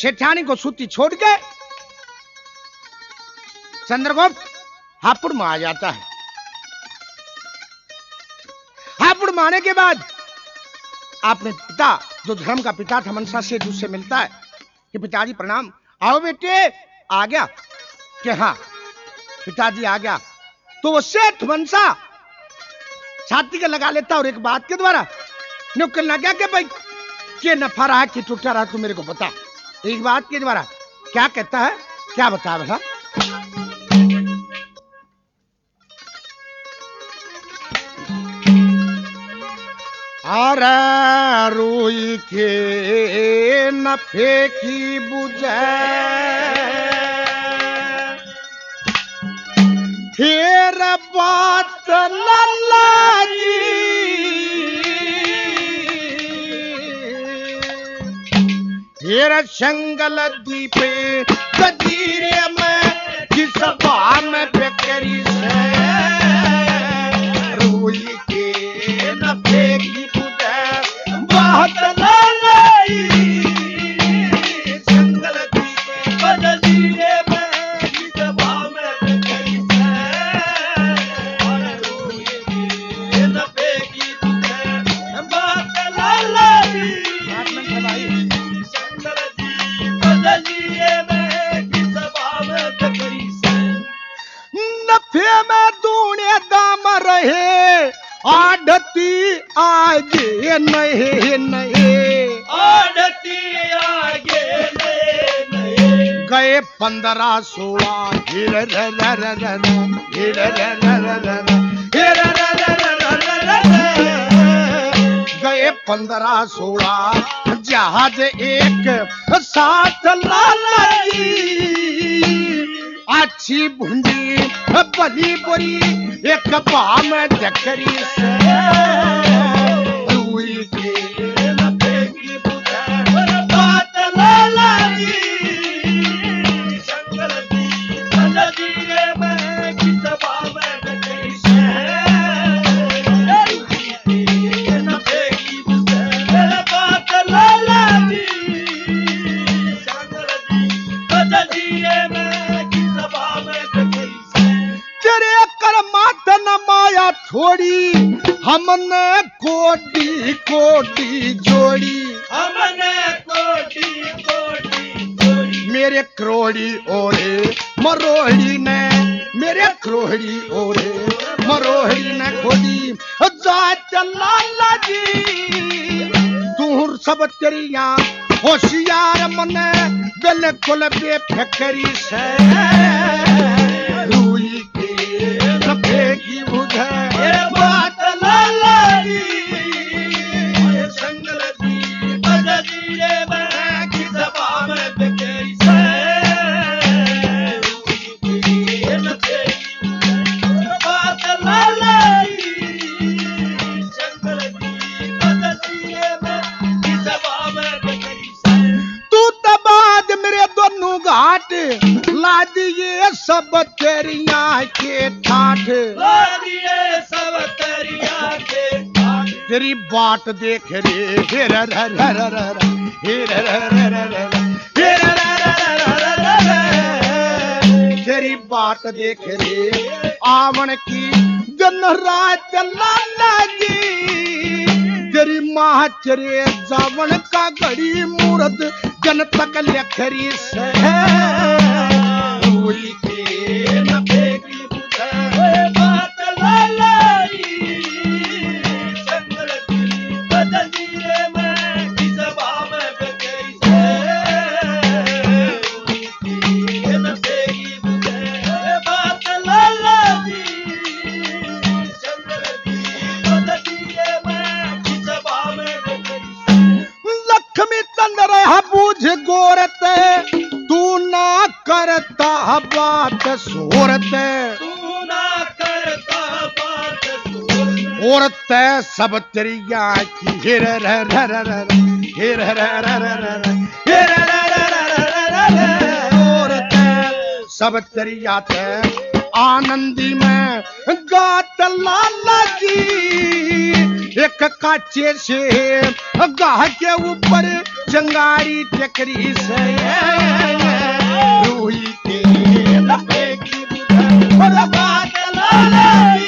सेठानी को सूती छोड़ के चंद्रगुप्त हापुड़ में आ जाता है। हापुड़ में आने के बाद आपने पिता जो धर्म का पिता था मनसा सेठ उससे मिलता है कि पिताजी प्रणाम। आओ बेटे। आ गया कि हाँ पिताजी आ गया। तो वो सेठ मनसा छाती का लगा लेता और एक बात के द्वारा नुक्कल लगा के भाई के नफा रहा कि टूटा रहा तू मेरे को बता। एक बात के द्वारा क्या कहता है, क्या बता भला। अरे रोई के नफे की बुझे फिर बात लल्ला जी फिर संगल दीपे कदीरे में किस सभा में बेकरी से रोई के नफे की बुझे बात लल्ला जी संगल दीपे कदीरे में किस सभा में बेकरी आढ़ती आगे नहीं नहीं आढ़ती आगे नहीं गए 15-16 गए 15-16 जहाज एक साथ लाला जी अच्छी भुंडी बली बुरी एक बाम जकरी से रुई के नफे की बुझे बात लाला जी संगल दी नदीरे में किस बाम जकरी से रुई के नफे की बुझे बात लाला जी संगल दी नदीरे में माया छोड़ी हमने कोटी कोटी जोड़ी हमने कोटी कोटी जोड़ी मेरे क्रोड़ी ओरे मरोड़ी ने मेरे क्रोड़ी ओरे मरोड़ी ने खोड़ी जात लाला जी दूर सब तेरिया होशियार मने बिल्कुल बेफिक्री से रुई की बुझे बात लाला जी संगल दी बदलीरे में किस सभा में बेकरी से बात लाला जी संगल दी बदलीरे में किस सभा में बेकरी से तू तबाद मेरे दोनों घाट ला दिए सब तेरिया के ठाठ ला दिए सब तेरिया के ठाठ तेरी बाट देख रे हेर हर हर हर हेर हर हर हर हेर हर हर तेरी बाट देख रे आवन की दिन रात लाला जी तेरी माँ चरे जावन का घड़ी मूर्त जन तक लखरी से रुई के नफे की बुझे बात लाला जी संगल दी बदलीरे में किस सभा में बेकरी से रुई के नफे की बुझे बात लाला जी संगल दी बदलीरे में किस सभा में बेकरी से लक्ष्मी चंद्र बूझ गोरते तू ना करता बात सूरत तू ना करता बात सूरत औरत सब तेरिया की हिर हर हर हर हिर हर हर हर हिर हर औरत सब तेरिया ते आनंदी में गात लाला जी एक काचे से गाह के ऊपर जंगारी चकरी से रूही के लपे की बुधन और बात लाले